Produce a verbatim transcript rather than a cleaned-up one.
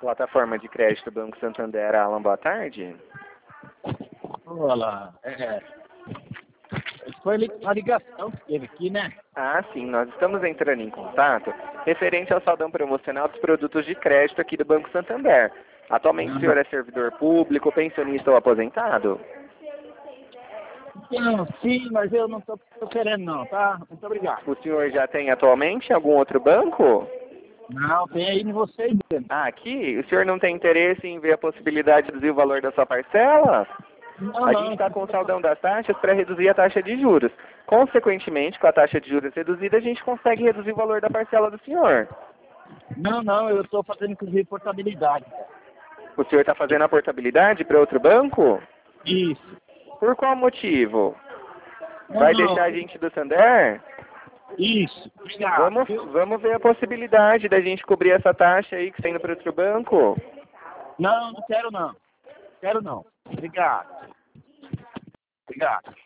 Plataforma de crédito Banco Santander, Alan, boa tarde. Olá, é, foi a ligação que teve aqui, né? Ah, sim, nós estamos entrando em contato referente ao saldão promocional dos produtos de crédito aqui do Banco Santander. Atualmente o senhor é servidor público, pensionista ou aposentado? Não, sim, mas eu não tô, tô querendo não, tá? Muito obrigado. O senhor já tem atualmente algum outro banco? Não, tem aí em vocês mesmo. Ah, aqui? O senhor não tem interesse em ver a possibilidade de reduzir o valor da sua parcela? Não, A não. gente está com o saldão das taxas para reduzir a taxa de juros. Consequentemente, com a taxa de juros reduzida, a gente consegue reduzir o valor da parcela do senhor. Não, não, eu estou fazendo inclusive portabilidade. O senhor está fazendo a portabilidade para outro banco? Isso. Por qual motivo? Não, Vai não. deixar a gente do Santander? Isso, obrigado. Vamos, vamos ver a possibilidade da gente cobrir essa taxa aí que está indo para outro banco? Não, não quero não. Quero não. Obrigado. Obrigado.